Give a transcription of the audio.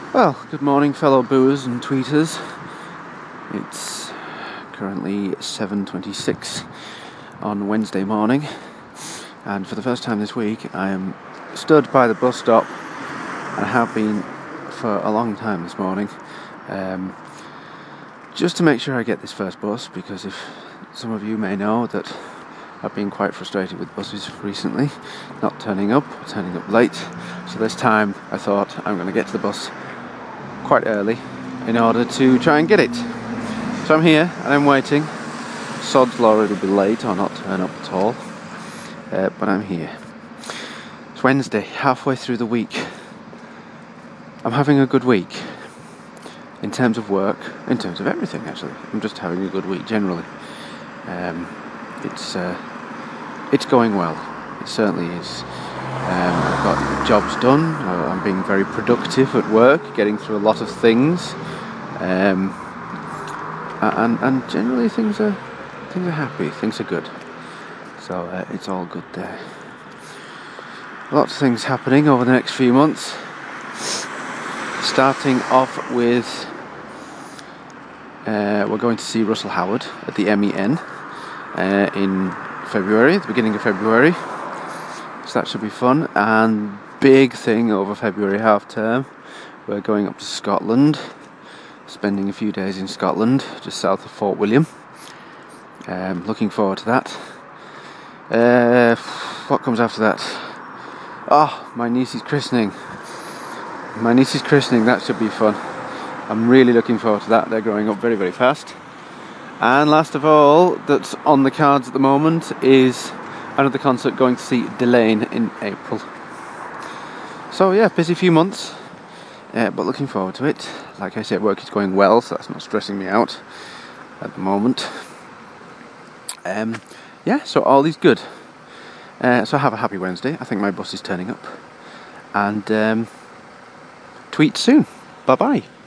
Well, good morning fellow booers and tweeters. It's currently 7:26 on Wednesday morning, and for the first time this week I am stood by the bus stop, and I have been for a long time this morning, just to make sure I get this first bus, because if some of you may know that I've been quite frustrated with buses recently, not turning up late. So this time I thought I'm going to get to the bus quite early in order to try and get it. So I'm here and I'm waiting. Sod's law, it'll be late or not turn up at all, but I'm here. It's Wednesday, halfway through the week. I'm having a good week in terms of work, in terms of everything actually. I'm just having a good week generally. It's going well. It certainly is. I've got jobs done. I'm being very productive at work, getting through a lot of things, and generally things are happy. Things are good. So it's all good there. Lots of things happening over the next few months. Starting off with, we're going to see Russell Howard at the MEN in February, at the beginning of February. So that should be fun. And big thing over February half term, we're going up to Scotland, spending a few days in Scotland, just south of Fort William. Looking forward to that. What comes after that? Oh, my niece's christening. That should be fun. I'm really looking forward to that. They're growing up very, very fast. And last of all, that's on the cards at the moment, is another concert going to see Delane in April. So yeah, busy few months, but looking forward to it. Like I said, work is going well, so that's not stressing me out at the moment. Yeah, so all is good. So have a happy Wednesday. I think my bus is turning up. And tweet soon. Bye bye.